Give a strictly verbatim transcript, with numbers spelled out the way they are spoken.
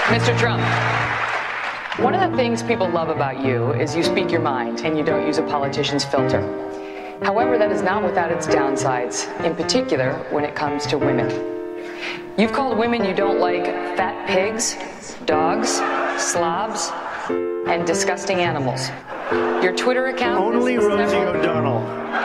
Mister Trump, one of the things people love about you is you speak your mind and you don't use a politician's filter. However, that is not without its downsides, in particular when it comes to women. You've called women you don't like fat pigs, dogs, slobs, and disgusting animals. Your Twitter account... Only Rosie O'Donnell.